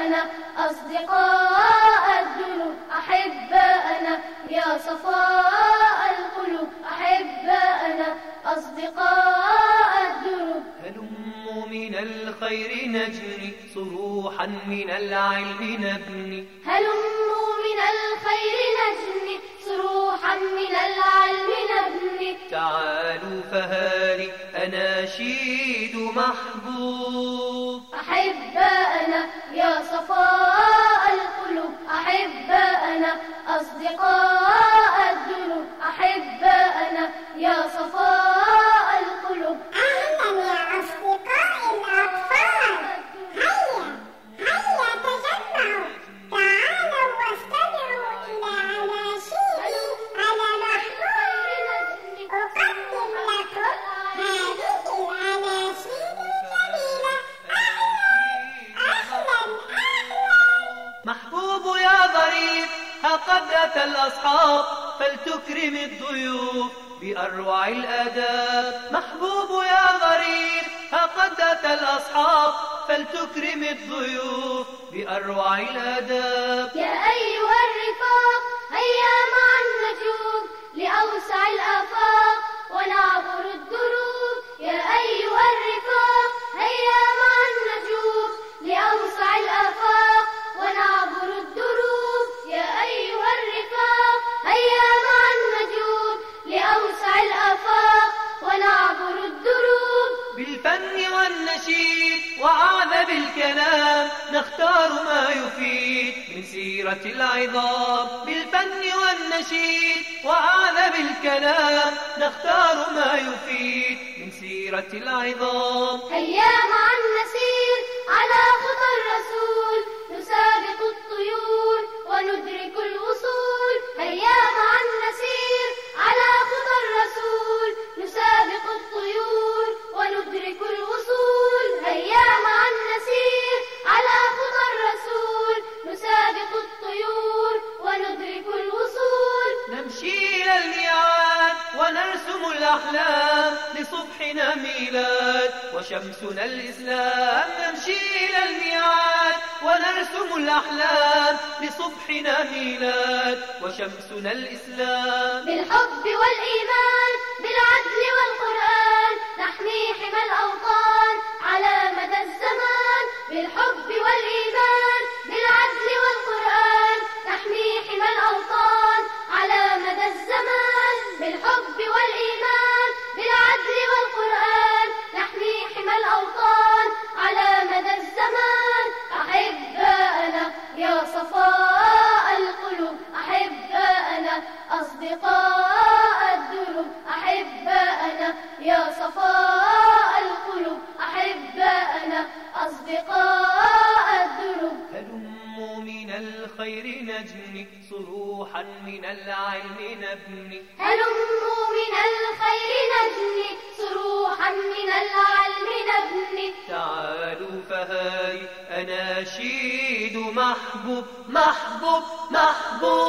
أحباءنا أصدقاء الدروب أحباءنا يا صفاء القلوب أحباءنا أصدقاء الدروب هلموا من الخير نجني صروحا من العلم نبني هلموا من الخير نجني صروحا من العلم نبني تعالوا فهذه أناشيد محبوب أحباءنا يا صفاء القلوب أحباءنا أصدقاء الدروب أحباءنا يا صفاء القلوب أهلا يا أصدقاء الأطفال هيا تجمعوا تعالوا واستمعوا إلى أناشيدي على محمود أقدم لكم هذه الأناشيد الجميلة أهلا محبوب يا ظريف ها قد أتى الأصحاب فلتكرم الضيوف بأروع الآداب محبوب يا ظريف ها قد أتى الأصحاب فلتكرم الضيوف بأروع الآداب يا أيها الرفاق هيا مع النجوم لأوسع الآفاق ونعبر الدروب يا أيها الرفاق هيا مع النجوم لأوسع الآفاق ونعبر الدروب يا أيها الرفاق هيا مع النجوم لأوسع الآفاق ونعبر الدروب بالفن والنشيد وأعذب الكلام نختار ما يفيد من سيرة العظام بالفن والنشيد وأعذب الكلام نختار ما يفيد من سيرة العظام هيا مع النسير على خطى الرسول نسابق الطيور وندرك الوصول هيا مع النسير على خطى الرسول نسابق الطيور وندرك الوصول هيا مع النسير على خطى الرسول نسابق الطيور وندرك الوصول نمشي إلى الميعاد ونرسم الأحلام لصبحنا ميلاد وشمسنا الإسلام نمشي إلى الميعاد ونرسم الأحلام لصبحنا ميلاد وشمسنا الإسلام بالحب والإيمان بالعدل والقرآن نحمي حمى الأوطان على مدى الزمان بالحب والإيمان بالعدل والقرآن نحمي حمى الأوطان على مدى الزمان بالحب والإيمان بالعدل والقرآن نحمي حمى الأوطان على مدى الزمان أحباءنا يا صفاء القلوب أحباءنا أصدقاء الدروب أحباءنا يا صفاء القلوب أحباءنا أصدقاء الدروب هلموا من الخير نجني صروحا من العلم نبني هلموا من الخير نجني صروحا من العلم نبني تعالوا فهاي أناشيد محبوب محبوب محبوب